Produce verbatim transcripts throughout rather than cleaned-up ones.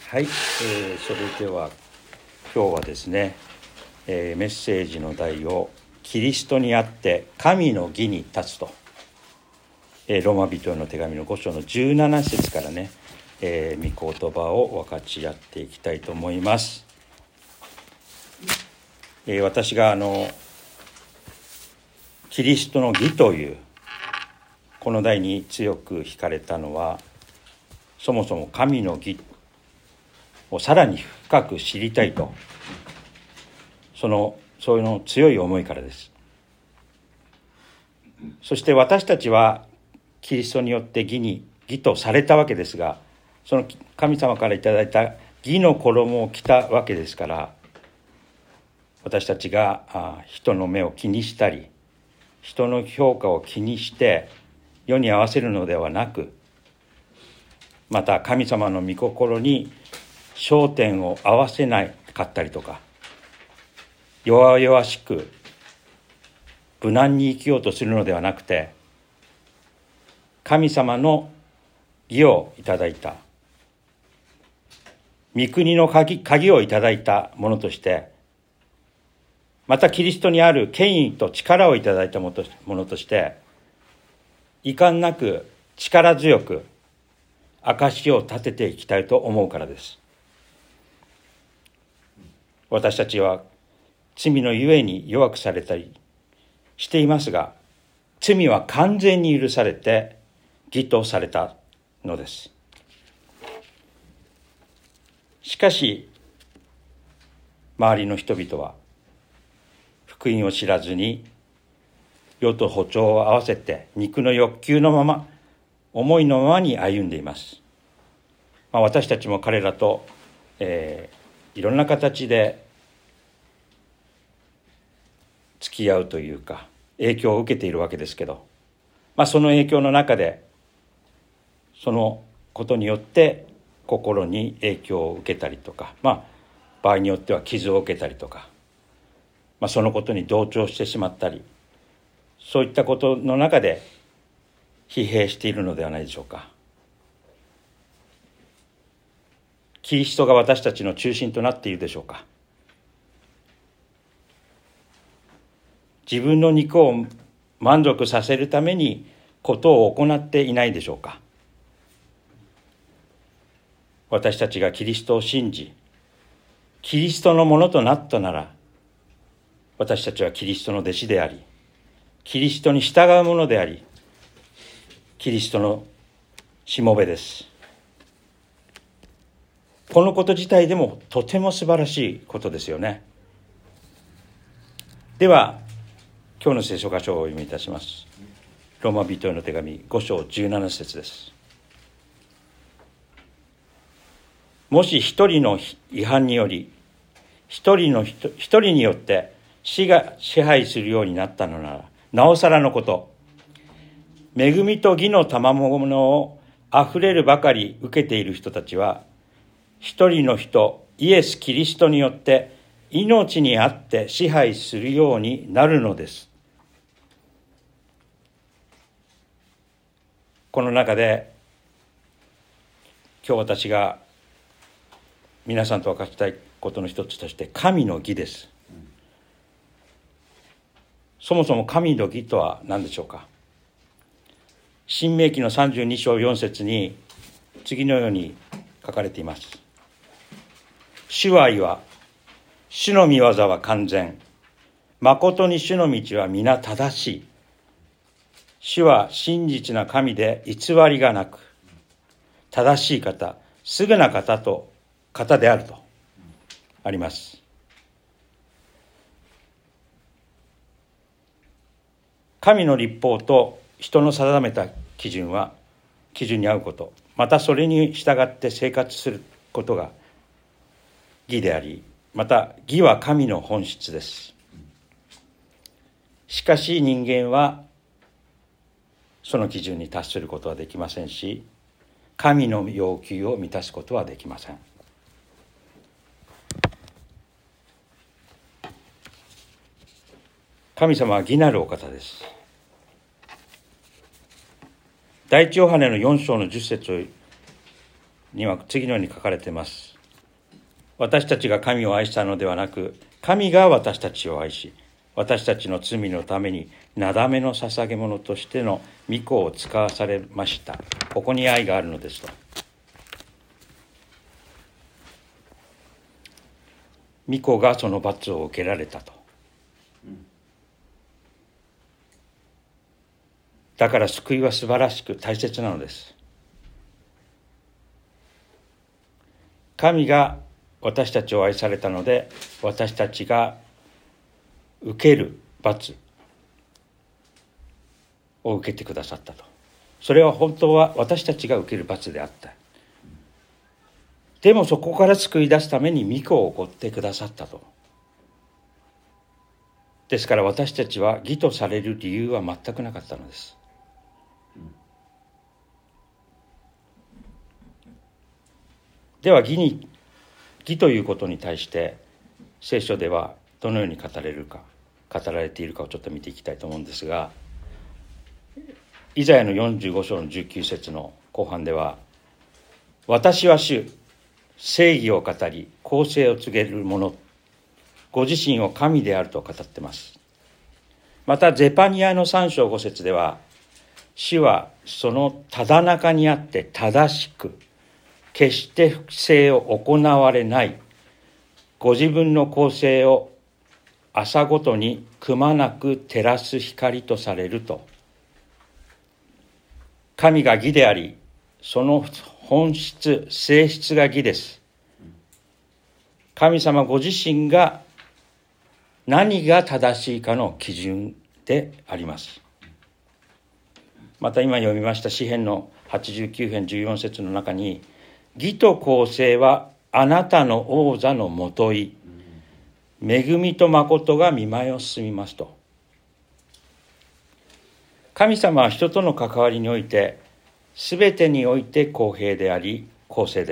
はい、えー、それでは今日はですね、えー、メッセージの題をキリストにあって神の義に立つと、えー、ローマ人への手紙のご章のじゅうなな節からね、えー、御言葉を分かち合っていきたいと思います。えー、私があのキリストの義というこの題に強く惹かれたのは、そもそも神の義をさらに深く知りたいと、そのそういうの強い思いからです。そして私たちはキリストによって義に義とされたわけですが、その神様からいただいた義の衣を着たわけですから、私たちが人の目を気にしたり人の評価を気にして世に合わせるのではなく、また神様の御心に焦点を合わせなかったりとか、弱々しく無難に生きようとするのではなくて、神様の義をいただいた、御国の鍵、鍵をいただいたものとして、またキリストにある権威と力をいただいたものとして、遺憾なく力強く証を立てていきたいと思うからです。私たちは罪のゆえに弱くされたりしていますが、罪は完全に許されて義とされたのです。しかし周りの人々は福音を知らずに世と歩調を合わせて肉の欲求のまま、思いのままに歩んでいます。まあ、私たちも彼らと、えー、いろんな形で付き合うというか影響を受けているわけですけど、まあ、その影響の中でそのことによって心に影響を受けたりとか、まあ、場合によっては傷を受けたりとか、まあ、そのことに同調してしまったり、そういったことの中で疲弊しているのではないでしょうか。キリストが私たちの中心となっているでしょうか。自分の肉を満足させるためにことを行っていないでしょうか。私たちがキリストを信じ、キリストのものとなったなら、私たちはキリストの弟子であり、キリストに従うものであり、キリストのしもべです。このこと自体でもとても素晴らしいことですよね。では今日の聖書箇所をお読みいたします。ローマ人への手紙ご章じゅうなな節です。もし一人の違反により一人の一人によって死が支配するようになったのなら、なおさらのこと、恵みと義の賜物をあふれるばかり受けている人たちは、一人の人イエス・キリストによって命にあって支配するようになるのです。この中で今日私が皆さんと分かちたいことの一つとして、神の義です。そもそも神の義とは何でしょうか。申命記のさんじゅうに章よん節に次のように書かれています。主は言わ、主の御業は完全、誠に主の道は皆正しい。主は真実な神で偽りがなく、正しい方、すぐな方と方であるとあります。神の律法と人の定めた基準は基準に合うこと、またそれに従って生活することが義であり、また義は神の本質です。しかし人間はその基準に達することはできませんし、神の要求を満たすことはできません。神様は義なるお方です。第一ヨハネのよん章のじゅっ節には次のように書かれています。 私たちが神を愛したのではなく、神が私たちを愛し、私たちの罪のためになだめの捧げ物としての御子を使わされました。ここに愛があるのですと。御子がその罰を受けられたと。だから救いは素晴らしく大切なのです。神が私たちを愛されたので、私たちが受ける罰を受けてくださったと。それは本当は私たちが受ける罰であった。でもそこから救い出すために御子を送ってくださったと。ですから私たちは義とされる理由は全くなかったのです。では義に義ということに対して聖書ではどのように語られるか語られているかをちょっと見ていきたいと思うんですが、イザヤのよんじゅうご章のじゅうきゅう節の後半では、私は主、正義を語り公正を告げる者、ご自身を神であると語っています。またゼパニヤのさん章ご節では、主はそのただ中にあって正しく、決して不正を行われない、ご自分の公正を朝ごとにくまなく照らす光とされると。神が義であり、その本質、性質が義です。神様ご自身が何が正しいかの基準であります。また今読みました詩編のはちじゅうきゅう編じゅうよん節の中に、義と公正はあなたの王座のもとい、恵みと誠が御前を進みますと。神様は人との関わりにおいて、すべてにおいて公平であり、公正です。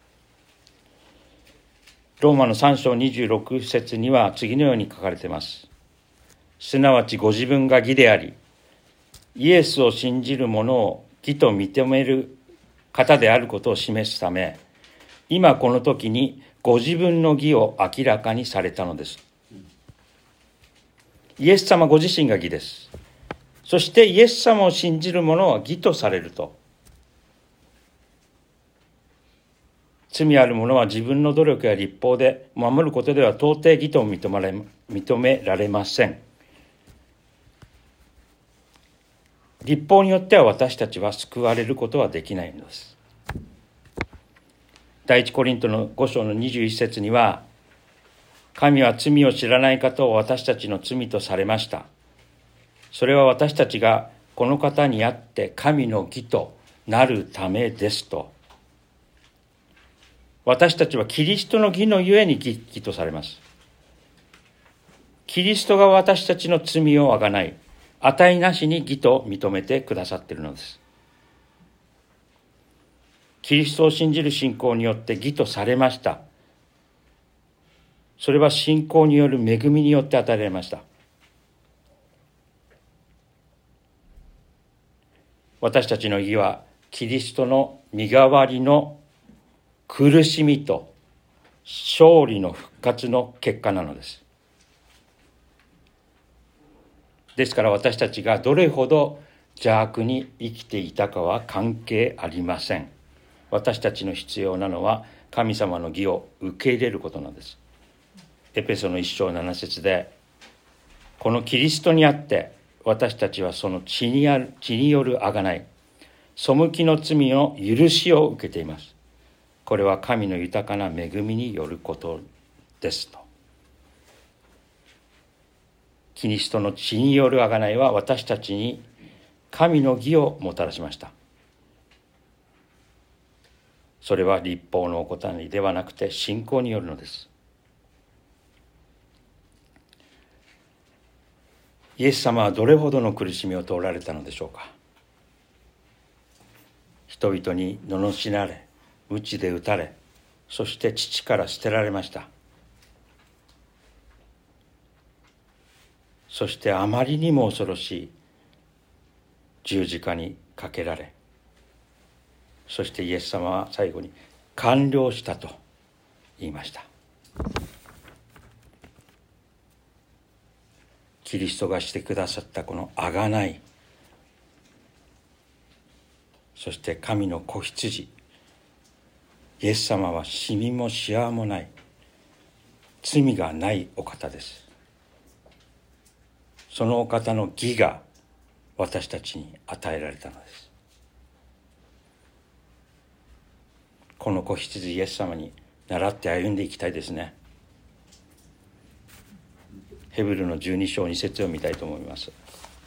ローマのさん章にじゅうろく節には次のように書かれています。すなわちご自分が義であり、イエスを信じる者を義と認める方であることを示すため、今この時にご自分の義を明らかにされたのです。イエス様ご自身が義です。そしてイエス様を信じる者は義とされると。罪ある者は自分の努力や律法で守ることでは到底義と認められ、認められません。律法によっては私たちは救われることはできないのです。第一コリントのご章のにじゅういち節には、神は罪を知らない方を私たちの罪とされました。それは私たちがこの方にあって神の義となるためですと。私たちはキリストの義のゆえに義とされます。キリストが私たちの罪をあがない、値なしに義と認めてくださっているのです。キリストを信じる信仰によって義とされました。それは信仰による恵みによって与えられました。私たちの義はキリストの身代わりの苦しみと勝利の復活の結果なのです。ですから私たちがどれほど邪悪に生きていたかは関係ありません。私たちの必要なのは神様の義を受け入れることなんです。エペソの一章七節で、このキリストにあって私たちはその血にある、血による贖い、背きの罪の許しを受けています。これは神の豊かな恵みによることですと。キリストの血による贖いは私たちに神の義をもたらしました。それは律法の怠りではなくて信仰によるのです。イエス様はどれほどの苦しみを通られたのでしょうか。人々に罵られ、鞭で打たれ、そして父から捨てられました。そしてあまりにも恐ろしい十字架にかけられ、そしてイエス様は最後に完了したと言いました。キリストがしてくださったこの贖い、そして神の子羊、イエス様はシミもシワもない、罪がないお方です。そのお方の義が私たちに与えられたのです。この子羊イエス様に倣って歩んでいきたいですね。ヘブルのじゅうに章に節を見たいと思います。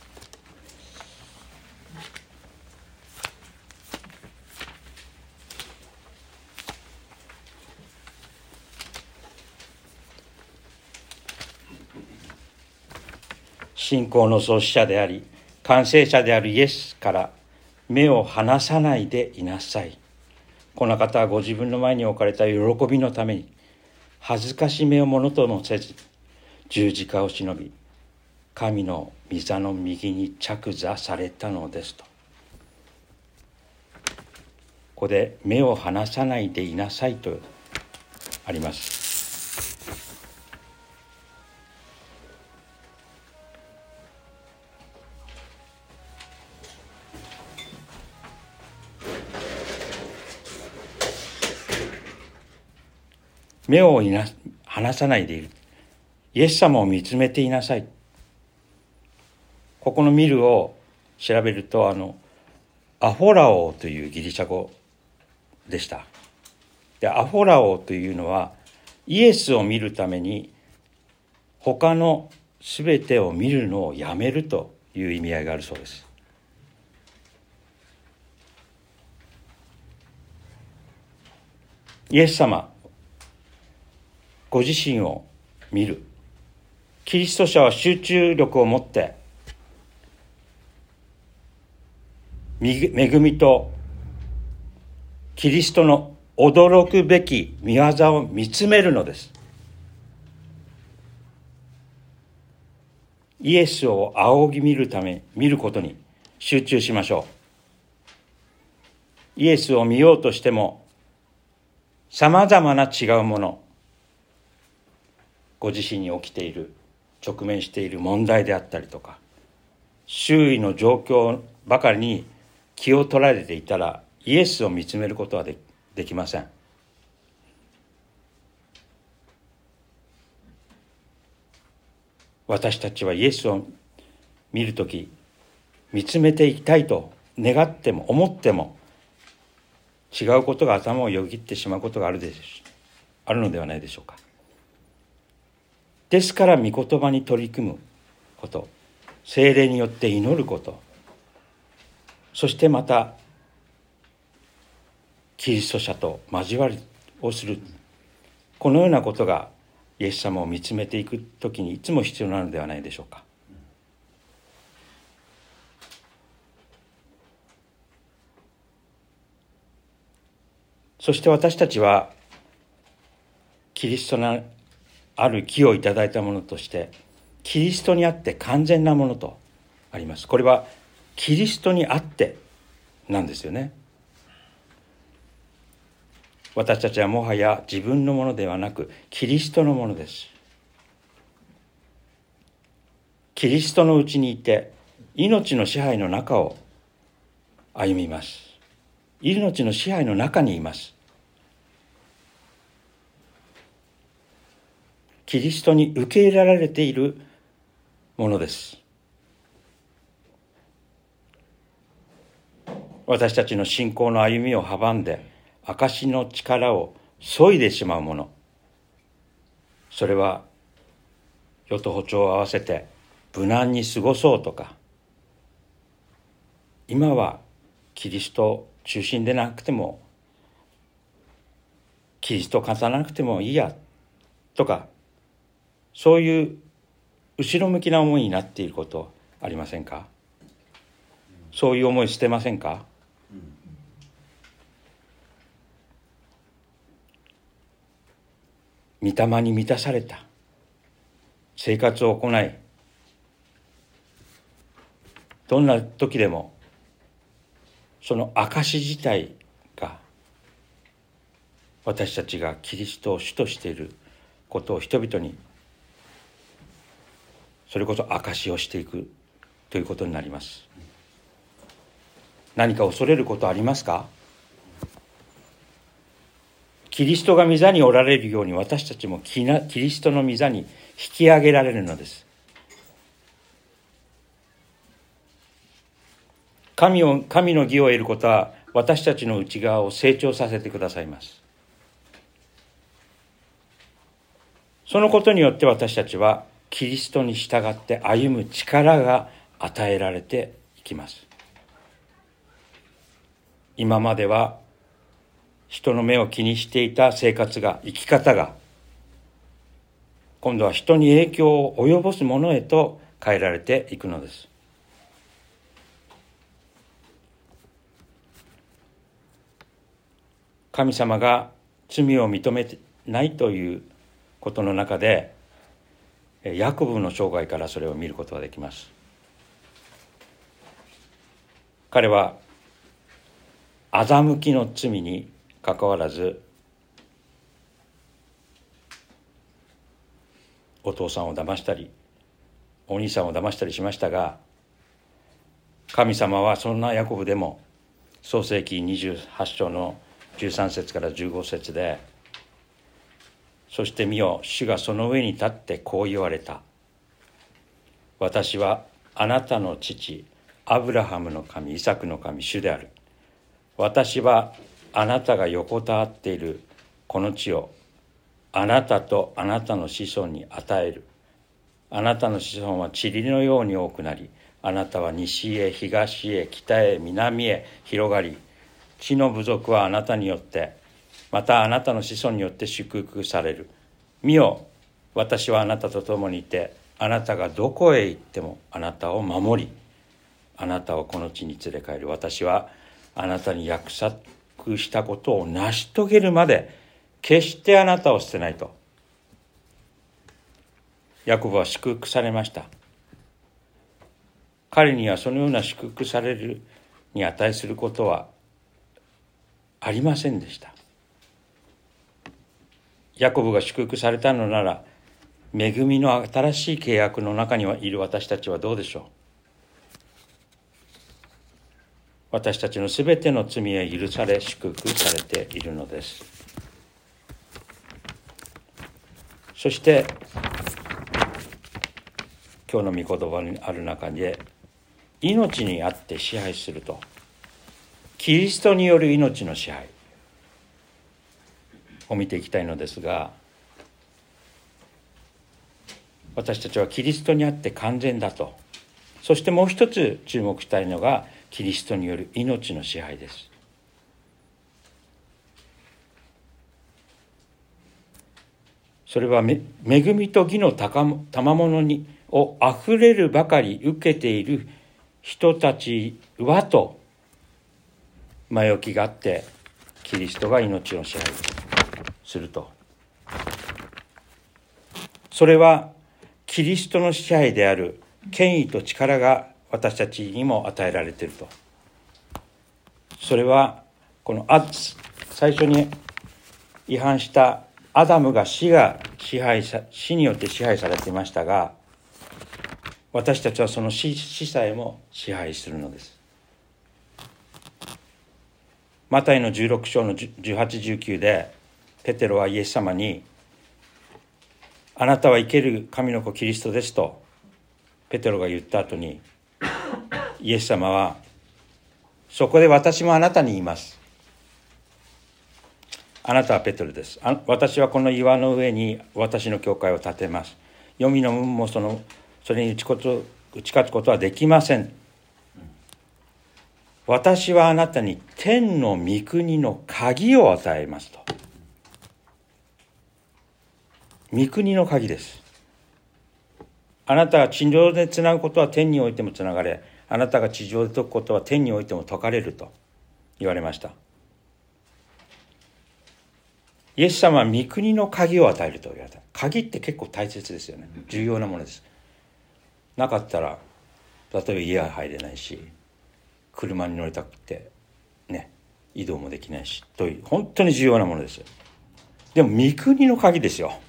信仰の創始者であり完成者であるイエスから目を離さないでいなさい。この方はご自分の前に置かれた喜びのために恥ずかしめをものともせず十字架を忍び神の御座の右に着座されたのですと。ここで目を離さないでいなさいとあります。目をいな離さないでいる。イエス様を見つめていなさい。ここの見るを調べると、あのアフォラオというギリシャ語でした。で、アフォラオというのはイエスを見るために他のすべてを見るのをやめるという意味合いがあるそうです。イエス様ご自身を見る。キリスト者は集中力を持って恵みとキリストの驚くべき御業を見つめるのです。イエスを仰ぎ見るため見ることに集中しましょう。イエスを見ようとしてもさまざまな違うもの、ご自身に起きている直面している問題であったりとか周囲の状況ばかりに気を取られていたらイエスを見つめることはでできません。私たちはイエスを見るとき見つめていきたいと願っても思っても違うことが頭をよぎってしまうことがあるでしあるのではないでしょうか。ですから御言葉に取り組むこと、聖霊によって祈ること、そしてまたキリスト者と交わりをする、このようなことがイエス様を見つめていくときにいつも必要なのではないでしょうか。そして私たちはキリストのある義をいただいたものとしてキリストにあって完全なものとあります。これはキリストにあってなんですよね。私たちはもはや自分のものではなくキリストのものです。キリストのうちにいて命の支配の中を歩みます。命の支配の中にいます。キリストに受け入れられているものです。私たちの信仰の歩みを阻んで証の力を削いでしまうもの、それは世と歩調を合わせて無難に過ごそうとか、今はキリスト中心でなくてもキリストを語らなくてもいいやとか、そういう後ろ向きな思いになっていることありませんか？そういう思い捨てませんか？御霊に満たされた生活を行い、どんな時でもその証自体が私たちがキリストを主としていることを人々にそれこそ証しをしていくということになります。何か恐れることありますか？キリストが御座におられるように私たちもキリストの御座に引き上げられるのです。神を、神の義を得ることは私たちの内側を成長させてくださいます。そのことによって私たちはキリストに従って歩む力が与えられていきます。今までは人の目を気にしていた生活が、生き方が、今度は人に影響を及ぼすものへと変えられていくのです。神様が罪を認めないということの中で、ヤコブの生涯からそれを見ることができます。彼は欺きの罪にかかわらず、お父さんを騙したりお兄さんを騙したりしましたが、神様はそんなヤコブでも創世記にじゅうはち章のじゅうさん節からじゅうご節で、そして見よ、主がその上に立ってこう言われた。私はあなたの父アブラハムの神、イサクの神、主である。私はあなたが横たわっているこの地をあなたとあなたの子孫に与える。あなたの子孫は塵のように多くなり、あなたは西へ東へ北へ南へ広がり、地の部族はあなたによって、またあなたの子孫によって祝福される。見よ、私はあなたと共にいて、あなたがどこへ行ってもあなたを守り、あなたをこの地に連れ帰る。私はあなたに約束したことを成し遂げるまで決してあなたを捨てないと。ヤコブは祝福されました。彼にはそのような祝福されるに値することはありませんでした。ヤコブが祝福されたのなら、恵みの新しい契約の中にいる私たちはどうでしょう。私たちのすべての罪は許され祝福されているのです。そして今日の御言葉にある中で、命にあって支配すると、キリストによる命の支配を見ていきたいのですが、私たちはキリストにあって完全だと。そしてもう一つ注目したいのが、キリストによる命の支配です。それは恵みと義の賜物にをあふれるばかり受けている人たちはと前置きがあって、キリストが命を支配すると。それはキリストの支配である権威と力が私たちにも与えられていると。それはこの最初に違反したアダムが死が支配さ死によって支配されていましたが、私たちはその 死, 死さえも支配するのです。マタイのじゅうろく章のじゅうはち、じゅうきゅうでペテロはイエス様に、あなたは生ける神の子キリストですとペテロが言った後に、イエス様は、そこで私もあなたに言います。あなたはペテロです。あ私はこの岩の上に私の教会を建てます。黄泉の門もそのそれに打ちこと打ち勝つことはできません。私はあなたに天の御国の鍵を与えますと。御国の鍵です。あなたが地上でつなぐことは天においてもつながれ、あなたが地上で解くことは天においても解かれると言われました。イエス様は御国の鍵を与えると言われた。鍵って結構大切ですよね。重要なものです。なかったら、例えば家は入れないし、車に乗りたくてね、移動もできないしという本当に重要なものです。 でも御国の鍵ですよ。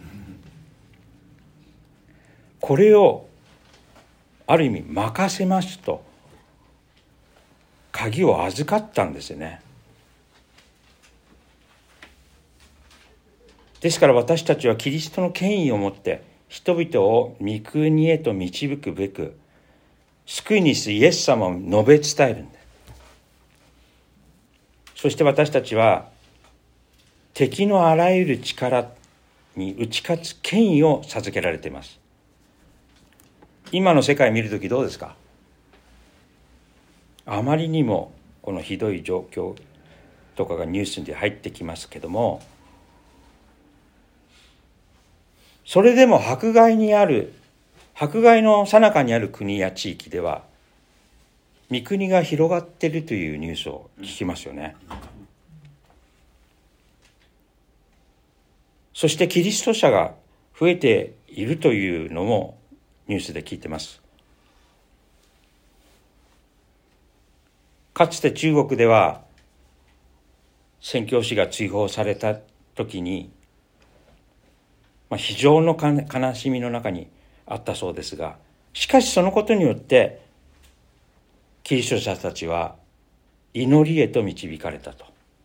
これをある意味任せますと鍵を預かったんですよね。ですから私たちはキリストの権威をもって人々を御国へと導くべく救い主イエス様を述べ伝えるんです。そして私たちは敵のあらゆる力に打ち勝つ権威を授けられています。今の世界を見るときどうですか？あまりにもこのひどい状況とかがニュースに入ってきますけども、それでも迫害にある迫害の最中にある国や地域では御国が広がっているというニュースを聞きますよね。そしてキリスト者が増えているというのもニュースで聞いてます。かつて中国では宣教師が追放された時に、まあ、非常の悲しみの中にあったそうですが、しかしそのことによってキリスト者たちは祈りへと導かれたと。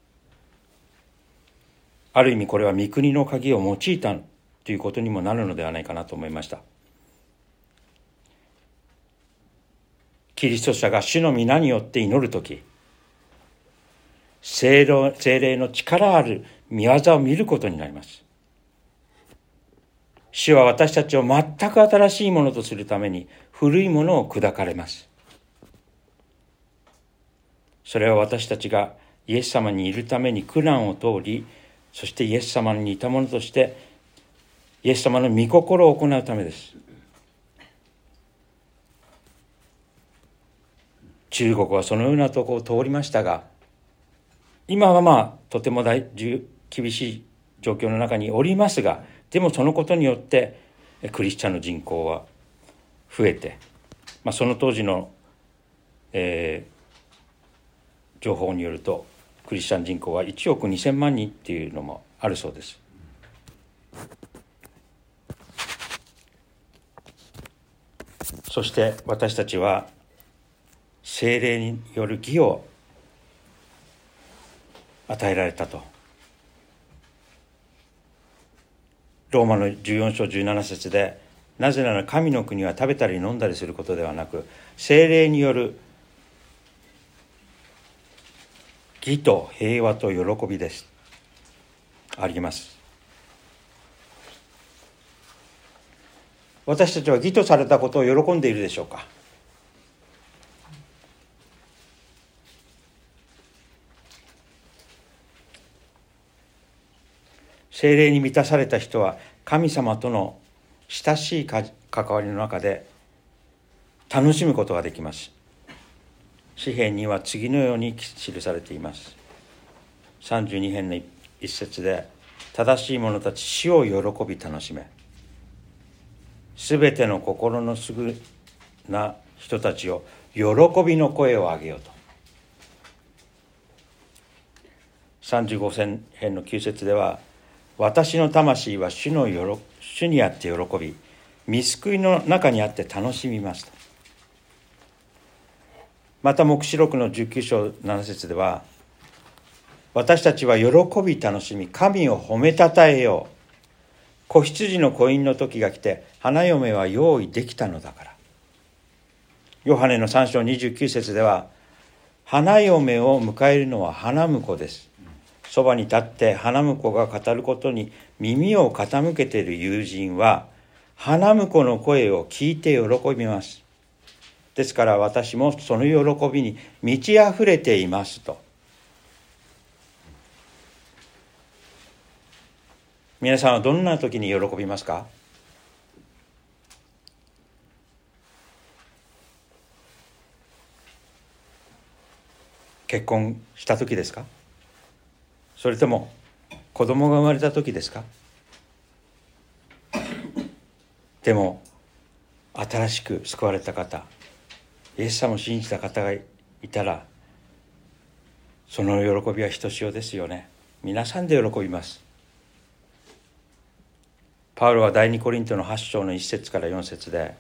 ある意味これは御国の鍵を用いたということにもなるのではないかなと思いました。キリスト者が主の皆によって祈るとき、聖霊の力ある御業を見ることになります。主は私たちを全く新しいものとするために古いものを砕かれます。それは私たちがイエス様にいるために苦難を通り、そしてイエス様に似たものとしてイエス様の御心を行うためです。中国はそのようなところを通りましたが、今はまあとても大厳しい状況の中におりますが、でもそのことによってクリスチャンの人口は増えて、まあ、その当時の、えー、情報によるとクリスチャン人口はいちおくにせんまんにんっていうのもあるそうです。そして私たちは聖霊による義を与えられたと。ローマのじゅうよん章じゅうなな節で、なぜなら神の国は食べたり飲んだりすることではなく、聖霊による義と平和と喜びです。あります。私たちは義とされたことを喜んでいるでしょうか？聖霊に満たされた人は神様との親しい関わりの中で楽しむことができます。詩編には次のように記されています。さんじゅうに編の一節で、正しい者たち死を喜び楽しめ、すべての心のすぐな人たちを喜びの声を上げようと。さんじゅうご編のきゅう節では、私の魂は主のよろ主にあって喜び、御救いの中にあって楽しみますと。また黙示録のじゅうきゅう章なな節では、私たちは喜び楽しみ、神を褒めたたえよう。子羊の婚姻の時が来て、花嫁は用意できたのだから。ヨハネのさん章にじゅうきゅう節では、花嫁を迎えるのは花婿です。そばに立って花婿が語ることに耳を傾けている友人は、花婿の声を聞いて喜びます。ですから私もその喜びに満ち溢れていますと。皆さんはどんな時に喜びますか？結婚した時ですか？それとも子供が生まれた時ですか？でも新しく救われた方、イエス様を信じた方がいたら、その喜びはひとしおですよね。皆さんで喜びます。 パウロは第二コリントのはち章のいち節からよん節で、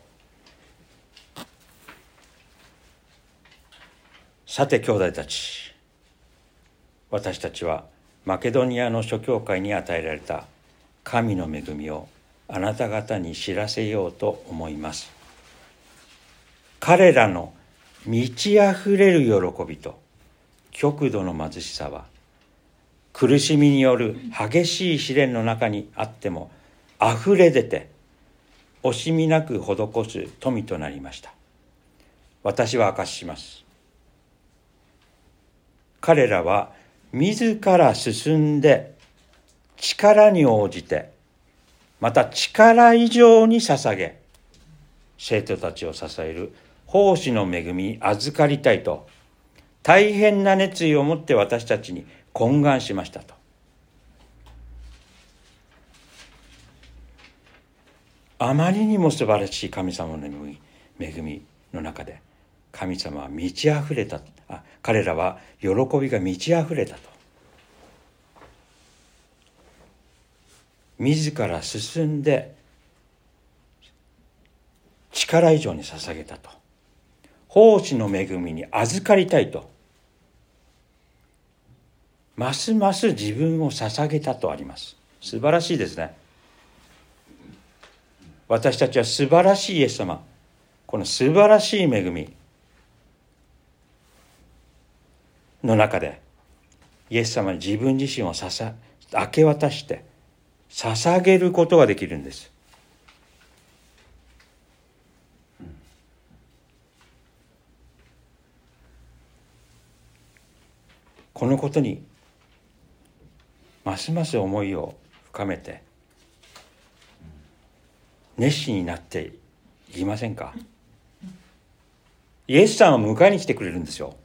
さて兄弟たち、私たちはマケドニアの諸教会に与えられた神の恵みをあなた方に知らせようと思います。彼らの満ち溢れる喜びと極度の貧しさは、苦しみによる激しい試練の中にあっても溢れ出て、惜しみなく施す富となりました。私は証しします。彼らは自ら進んで、力に応じて、また力以上に捧げ、生徒たちを支える奉仕の恵みに預かりたいと、大変な熱意を持って私たちに懇願しましたと。あまりにも素晴らしい神様の恵みの中で、神様は満ち溢れた。あ、彼らは喜びが満ち溢れたと。自ら進んで力以上に捧げたと。奉仕の恵みに預かりたいと。ますます自分を捧げたとあります。素晴らしいですね。私たちは素晴らしいイエス様、この素晴らしい恵みの中で、イエス様に自分自身をささ明け渡して捧げることができるんです。このことにますます思いを深めて熱心になっていきませんか。イエスさんは迎えに来てくれるんですよ。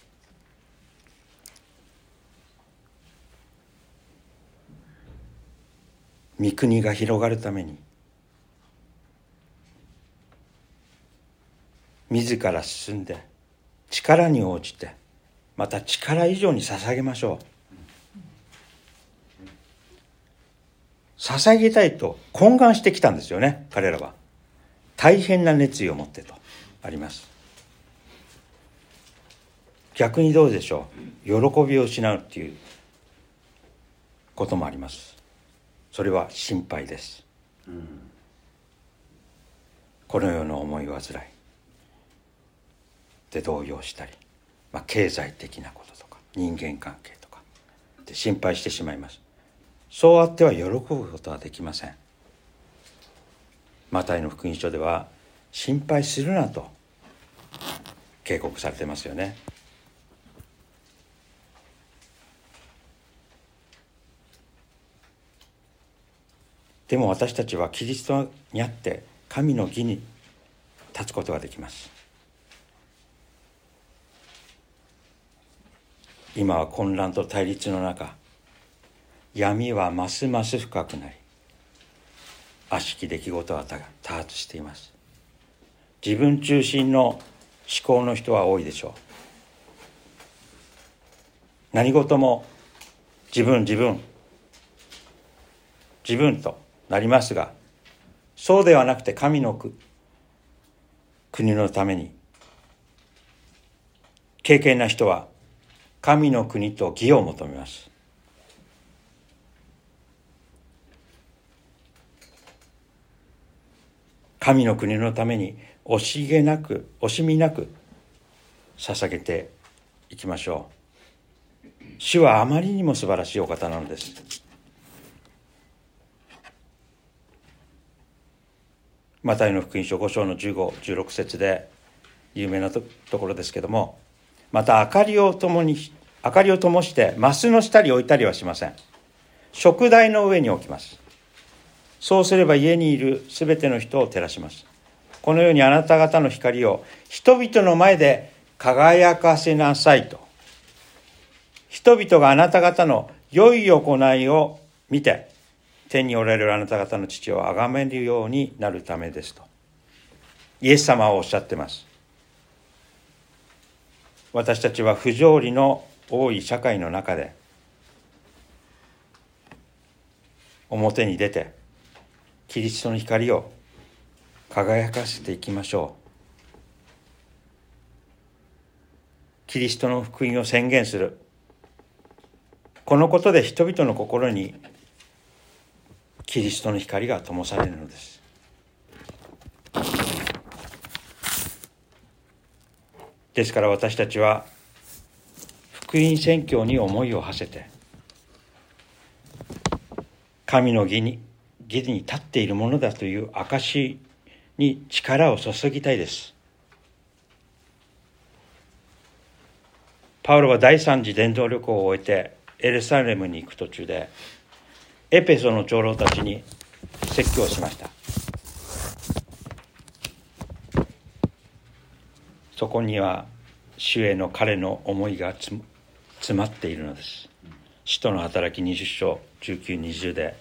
御国が広がるために、自ら進んで力に応じて、また力以上に捧げましょう。捧げたいと懇願してきたんですよね。彼らは大変な熱意を持ってとあります。逆にどうでしょう。喜びを失うっていうこともあります。それは心配です、うん、このような思い煩いで動揺したり、まあ、経済的なこととか人間関係とかで心配してしまいます。そうあっては喜ぶことはできません。マタイの福音書では心配するなと警告されてますよね。でも私たちはキリストにあって神の義に立つことができます。今は混乱と対立の中、闇はますます深くなり、悪しき出来事は多発しています。自分中心の思考の人は多いでしょう。何事も自分自分自分となりますが、そうではなくて神の国のために、敬虔な人は神の国と義を求めます。神の国のために惜しげなく惜しみなく捧げていきましょう。主はあまりにも素晴らしいお方なのです。マタイの福音書ご章のじゅうご、じゅうろく節で有名な と, ところですけども、また明かりを灯に明かりを灯してマスの下に置いたりはしません。燭台の上に置きます。そうすれば家にいるすべての人を照らします。このようにあなた方の光を人々の前で輝かせなさいと。人々があなた方の良い行いを見て、天におられるあなた方の父を崇めるようになるためですと。イエス様はおっしゃってます。私たちは不条理の多い社会の中で表に出てキリストの光を輝かせていきましょう。キリストの福音を宣言する。このことで人々の心にキリストの光が灯されるのです。ですから私たちは福音宣教に思いを馳せて、神の義に義に立っているものだという証に力を注ぎたいです。パウロは第三次伝道旅行を終えてエルサレムに行く途中でエペソの長老たちに説教しました。そこには主への彼の思いがつ詰まっているのです。使徒の働きにじゅう章じゅうきゅう、にじゅうで、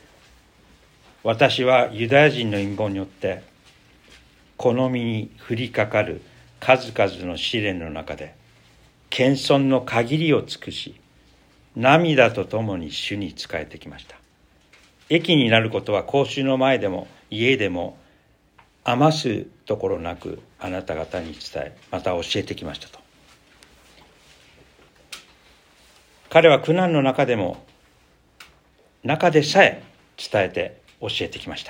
私はユダヤ人の陰謀によってこの身に降りかかる数々の試練の中で謙遜の限りを尽くし、涙とともに主に仕えてきました。益になることは公衆の前でも家でも余すところなくあなた方に伝え、また教えてきましたと。彼は苦難の中でも中でさえ伝えて教えてきました。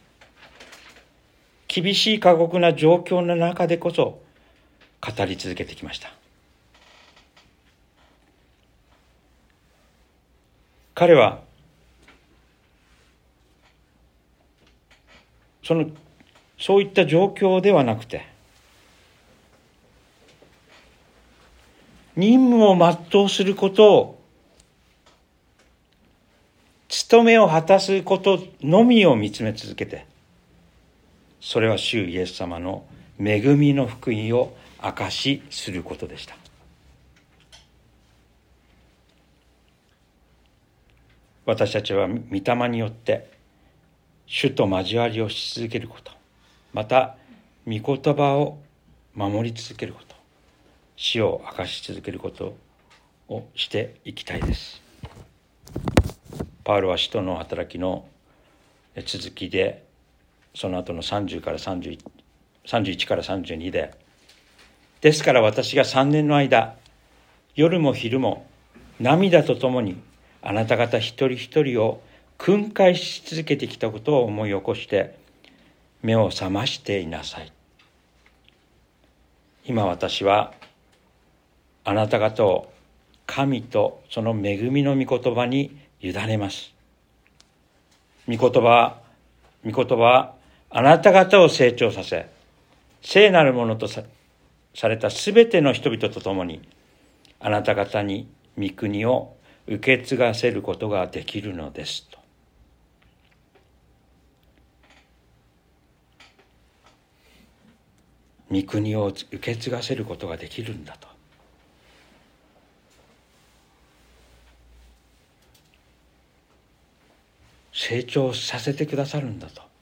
厳しい過酷な状況の中でこそ語り続けてきました。彼はそのそういった状況ではなくて、任務を全うすることを、務めを果たすことのみを見つめ続けて、それは主イエス様の恵みの福音を証しすることでした。私たちは御霊によって主と交わりをし続けること、また御言葉を守り続けること、死を明かし続けることをしていきたいです。パウロは使徒の働きの続きで、その後のさんじゅうからさんじゅういち、さんじゅういちからさんじゅうにで、ですから私がさんねんの間、夜も昼も涙とともにあなた方一人一人を訓戒し続けてきたことを思い起こして目を覚ましていなさい。今私はあなた方を神とその恵みの御言葉に委ねます。御言葉、御言葉はあなた方を成長させ、聖なるものと さ, されたすべての人々と共にあなた方に御国を受け継がせることができるのですと。御国を受け継がせることができるんだと。成長させてくださるんだと。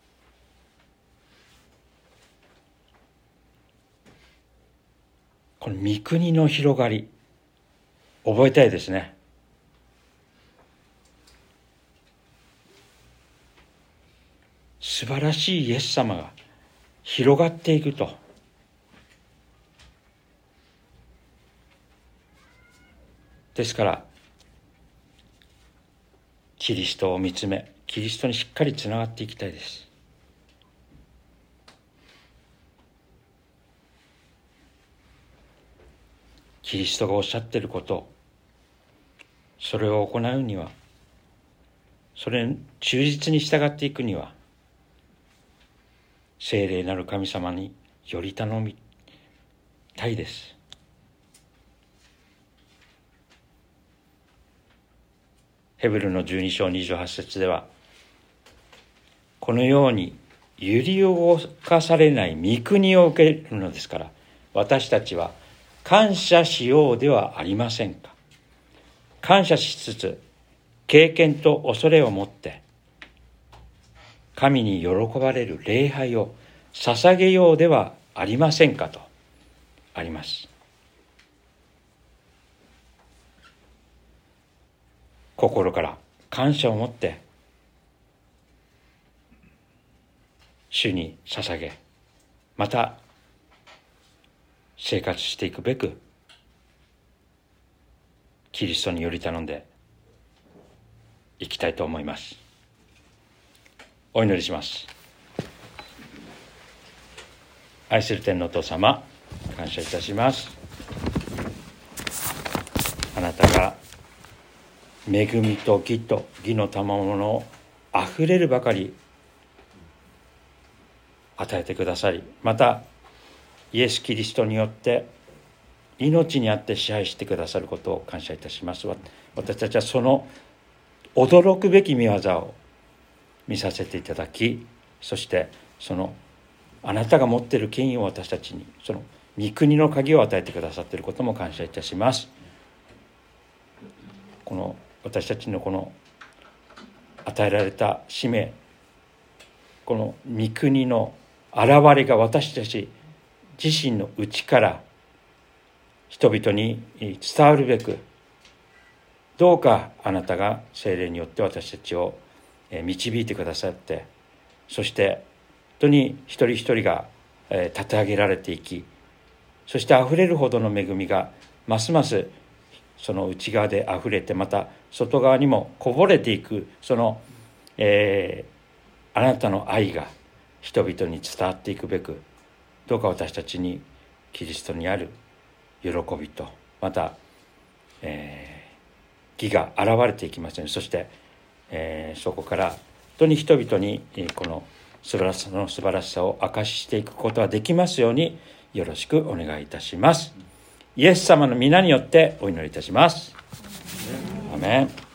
この御国の広がり、覚えたいですね。素晴らしいイエス様が広がっていくと。ですからキリストを見つめ、キリストにしっかりつながっていきたいです。キリストがおっしゃっていること、それを行うには、それに忠実に従っていくには、聖霊なる神様により頼みたいです。ヘブルのじゅうに章にじゅうはち節では、このように揺り動かされない御国を受けるのですから、私たちは感謝しようではありませんか。感謝しつつ、経験と恐れを持って、神に喜ばれる礼拝を捧げようではありませんかとあります。心から感謝を持って主に捧げ、また生活していくべくキリストにより頼んでいきたいと思います。お祈りします。愛する天のお父様、感謝いたします。あなたが恵みと義と義の賜物をあふれるばかり与えてくださり、またイエス・キリストによって命にあって支配してくださることを感謝いたします。私たちはその驚くべき御業を見させていただき、そしてそのあなたが持っている権威を私たちに、その御国の鍵を与えてくださっていることも感謝いたします。この私たちのこの与えられた使命、この御国の現れが私たち自身の内から人々に伝わるべく、どうかあなたが聖霊によって私たちを導いてくださって、そして本当に一人一人が立て上げられていき、そしてあふれるほどの恵みがますますその内側であふれて、また外側にもこぼれていく、その、えー、あなたの愛が人々に伝わっていくべく、どうか私たちにキリストにある喜びと、また、えー、義が現れていきますように、そして、えー、そこから本当に人々にこの素晴らしさの素晴らしさを明かししていくことができますようによろしくお願いいたします。イエス様の皆によってお祈りいたします。アメン。